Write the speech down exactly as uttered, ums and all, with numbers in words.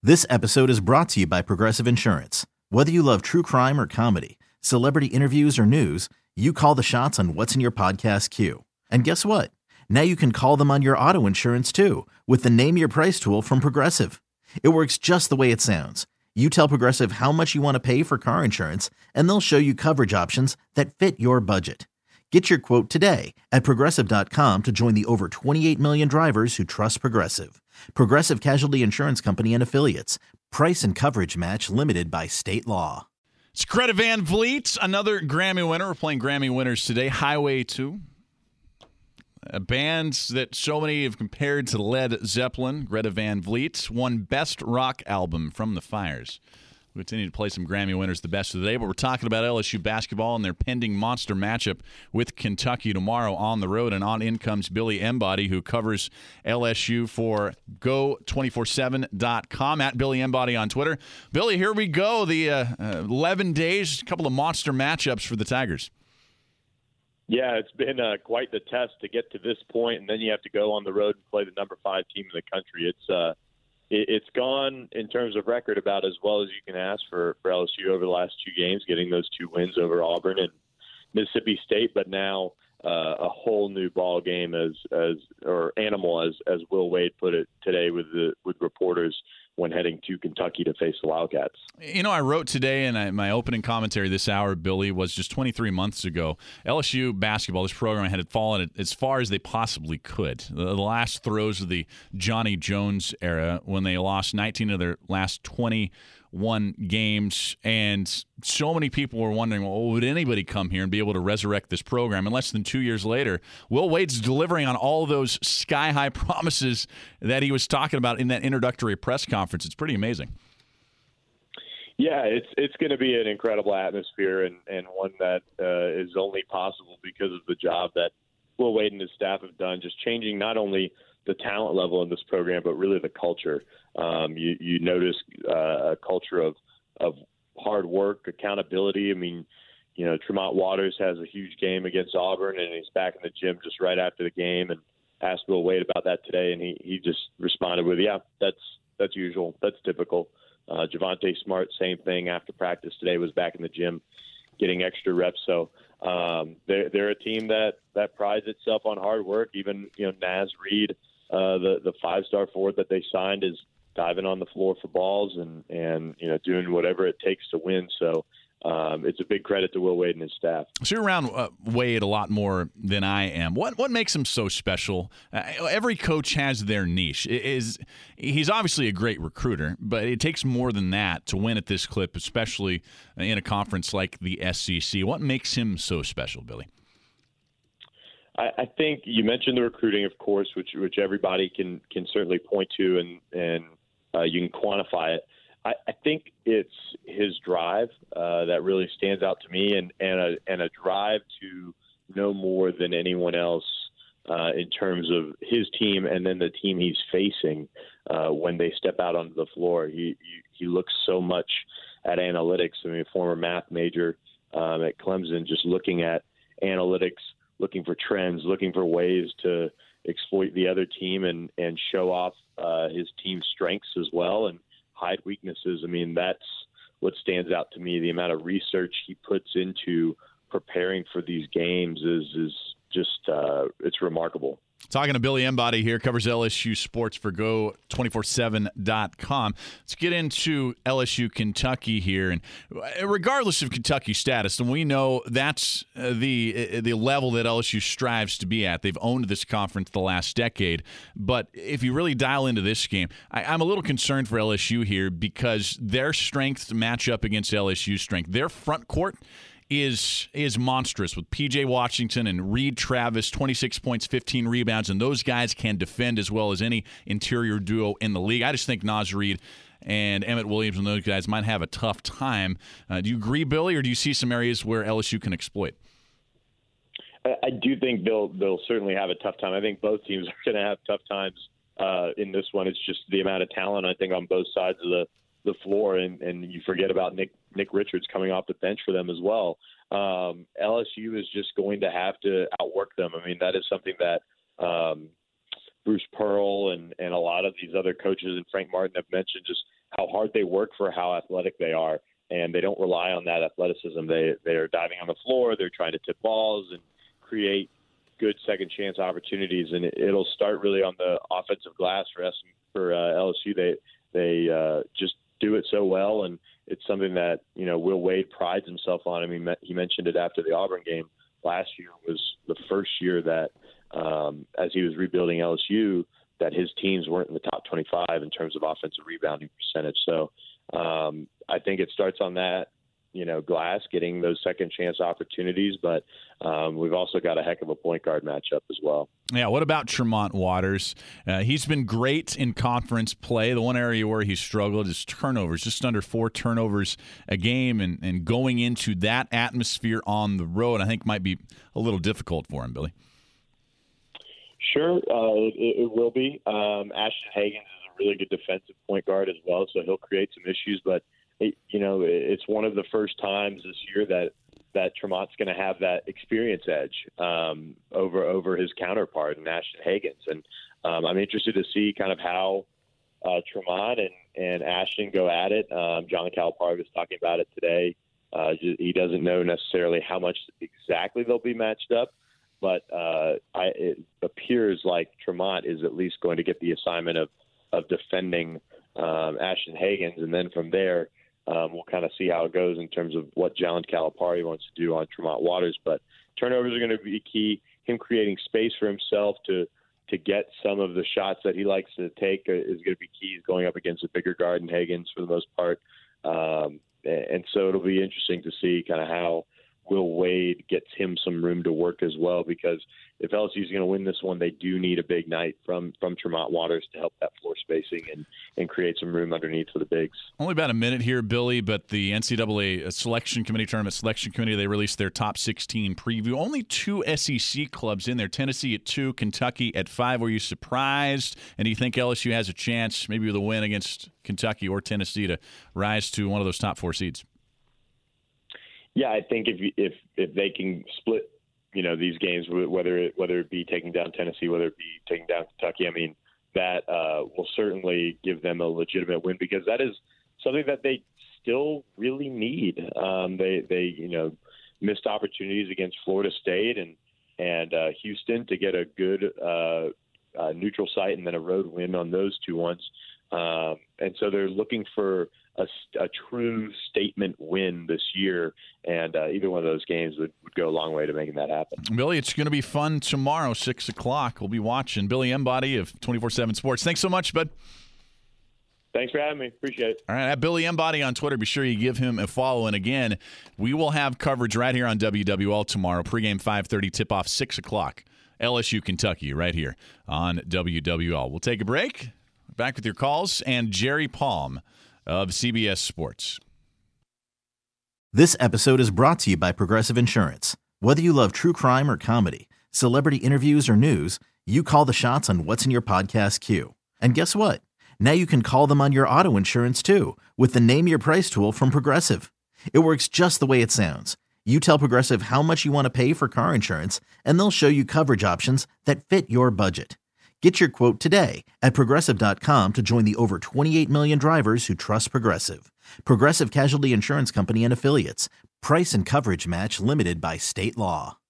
This episode is brought to you by Progressive Insurance. Whether you love true crime or comedy, celebrity interviews or news, you call the shots on what's in your podcast queue. And guess what? Now you can call them on your auto insurance too with the Name Your Price tool from Progressive. It works just the way it sounds. You tell Progressive how much you want to pay for car insurance, and they'll show you coverage options that fit your budget. Get your quote today at progressive dot com to join the over twenty-eight million drivers who trust Progressive. Progressive Casualty Insurance Company and Affiliates. Price and coverage match limited by state law. It's Greta Van Vliet, another Grammy winner. We're playing Grammy winners today. Highway two. A band that so many have compared to Led Zeppelin. Greta Van Vliet won Best Rock Album from The Fires. We continue to play some Grammy winners, the best of the day, but we're talking about L S U basketball and their pending monster matchup with Kentucky tomorrow on the road. And on in comes Billy Embody, who covers L S U for go two four seven dot com, at Billy Embody on Twitter. Billy, here we go. The uh, uh, eleven days, a couple of monster matchups for the Tigers. Yeah, it's been uh, quite the test to get to this point, and then you have to go on the road and play the number five team in the country. It's uh, it, it's gone in terms of record about as well as you can ask for, for L S U over the last two games, getting those two wins over Auburn and Mississippi State, but now uh, a whole new ball game as as or animal as as Will Wade put it today with the with reporters when heading to Kentucky to face the Wildcats. You know, I wrote today, and I, my opening commentary this hour, Billy, was just twenty-three months ago. L S U basketball, this program had fallen as far as they possibly could. The, the last throes of the Johnny Jones era, when they lost nineteen of their last twenty-one games, and so many people were wondering, well, would anybody come here and be able to resurrect this program? And less than two years later, Will Wade's delivering on all those sky-high promises that he was talking about in that introductory press conference. It's pretty amazing. Yeah, it's it's going to be an incredible atmosphere, and, and one that uh, is only possible because of the job that Will Wade and his staff have done, just changing not only the talent level in this program, but really the culture. Um, you, you notice uh, a culture of, of hard work, accountability. I mean, you know, Tremont Waters has a huge game against Auburn, and he's back in the gym just right after the game, and asked Will Wade about that today, and he, he just responded with, yeah, that's that's usual. That's typical. Uh, Javonte Smart, same thing after practice today, was back in the gym getting extra reps. So um, they're, they're a team that, that prides itself on hard work. Even, you know, Naz Reid, uh, the, the five-star forward that they signed, is diving on the floor for balls and, and you know, doing whatever it takes to win. So um, it's a big credit to Will Wade and his staff. So you're around uh, Wade a lot more than I am. What what makes him so special? Uh, every coach has their niche. Is He's obviously a great recruiter, but it takes more than that to win at this clip, especially in a conference like the S E C. What makes him so special, Billy? I, I think you mentioned the recruiting, of course, which which everybody can can certainly point to, and and uh, you can quantify it. I, I think it's his drive uh, that really stands out to me, and and a, and a drive to know more than anyone else uh, in terms of his team and then the team he's facing uh, when they step out onto the floor. He, he he looks so much at analytics. I mean, a former math major um, at Clemson, just looking at analytics, looking for trends, looking for ways to exploit the other team and, and show off uh, his team's strengths as well and hide weaknesses. I mean, that's what stands out to me. The amount of research he puts into preparing for these games is is just uh, it's remarkable. Talking to Billy Embody here, covers L S U sports for go two four seven dot com. Let's get into L S U Kentucky here, and regardless of Kentucky's status, and we know that's uh, the uh, the level that L S U strives to be at. They've owned this conference the last decade, but if you really dial into this game, I, I'm a little concerned for L S U here because their strengths match up against L S U's strength. Their front court is is monstrous with P J Washington and Reed Travis, twenty-six points, fifteen rebounds, and those guys can defend as well as any interior duo in the league. I just think Naz Reid and Emmett Williams and those guys might have a tough time. Uh, do you agree, Billy, or do you see some areas where L S U can exploit? I do think they'll they'll certainly have a tough time. I think both teams are going to have tough times uh, in this one. It's just the amount of talent, I think, on both sides of the, the floor, and, and you forget about Nick Nick Richards coming off the bench for them as well. Um, L S U is just going to have to outwork them. I mean, that is something that um, Bruce Pearl and, and a lot of these other coaches and Frank Martin have mentioned, just how hard they work for how athletic they are, and they don't rely on that athleticism. They they are diving on the floor, they're trying to tip balls and create good second chance opportunities, and it, it'll start really on the offensive glass for S for uh, L S U. They they uh, just do it so well, and it's something that, you know, Will Wade prides himself on. I mean, he mentioned it after the Auburn game last year was the first year that, um, as he was rebuilding L S U, that his teams weren't in the top twenty-five in terms of offensive rebounding percentage. So um, I think it starts on that, you know, glass, getting those second chance opportunities. But um, we've also got a heck of a point guard matchup as well. Yeah, what about Tremont Waters? Uh, he's been great in conference play. The one area where he struggled is turnovers, just under four turnovers a game, and, and going into that atmosphere on the road, I think might be a little difficult for him, Billy. Sure, uh, it, it will be. Um, Ashton Hagans is a really good defensive point guard as well, so he'll create some issues. But, it, you know, it's one of the first times this year that, that Tremont's going to have that experience edge um, over over his counterpart in Ashton Hagans. And um, I'm interested to see kind of how uh, Tremont and, and Ashton go at it. Um, John Calipari was talking about it today. Uh, he doesn't know necessarily how much exactly they'll be matched up. But uh, I, it appears like Tremont is at least going to get the assignment of, of defending um, Ashton Hagans. And then from there, um, we'll kind of see how it goes in terms of what John Calipari wants to do on Tremont Waters. But turnovers are going to be key. Him creating space for himself to to get some of the shots that he likes to take is going to be key. He's going up against a bigger guard in Hagans for the most part. Um, and so it'll be interesting to see kind of how Will Wade gets him some room to work as well, because if L S U is going to win this one, they do need a big night from from Tremont Waters to help that floor spacing and, and create some room underneath for the bigs. Only about a minute here, Billy, but the N C double A Selection Committee, Tournament Selection Committee, they released their top sixteen preview. Only two S E C clubs in there, Tennessee at two, Kentucky at five. Were you surprised? And do you think L S U has a chance, maybe with a win against Kentucky or Tennessee, to rise to one of those top four seeds? Yeah, I think if if if they can split, you know, these games, whether it whether it be taking down Tennessee, whether it be taking down Kentucky, I mean, that uh, will certainly give them a legitimate win, because that is something that they still really need. Um, they they you know missed opportunities against Florida State and and uh, Houston to get a good uh, uh, neutral site and then a road win on those two ones, um, and so they're looking for A, a true statement win this year, and uh, either one of those games would, would go a long way to making that happen. Billy, it's going to be fun tomorrow, six o'clock. We'll be watching. Billy Embody of twenty-four seven Sports. Thanks so much, bud. Thanks for having me. Appreciate it. All right, at Billy Embody on Twitter. Be sure you give him a follow. And again, we will have coverage right here on W W L tomorrow. Pregame five thirty, tip-off six o'clock. L S U, Kentucky, right here on W W L. We'll take a break. Back with your calls and Jerry Palm of C B S Sports. This episode is brought to you by Progressive Insurance. Whether you love true crime or comedy, celebrity interviews or news, you call the shots on what's in your podcast queue. And guess what? Now you can call them on your auto insurance too, with the Name Your Price tool from Progressive. It works just the way it sounds. You tell Progressive how much you want to pay for car insurance, and they'll show you coverage options that fit your budget. Get your quote today at Progressive dot com to join the over twenty-eight million drivers who trust Progressive. Progressive Casualty Insurance Company and Affiliates. Price and coverage match limited by state law.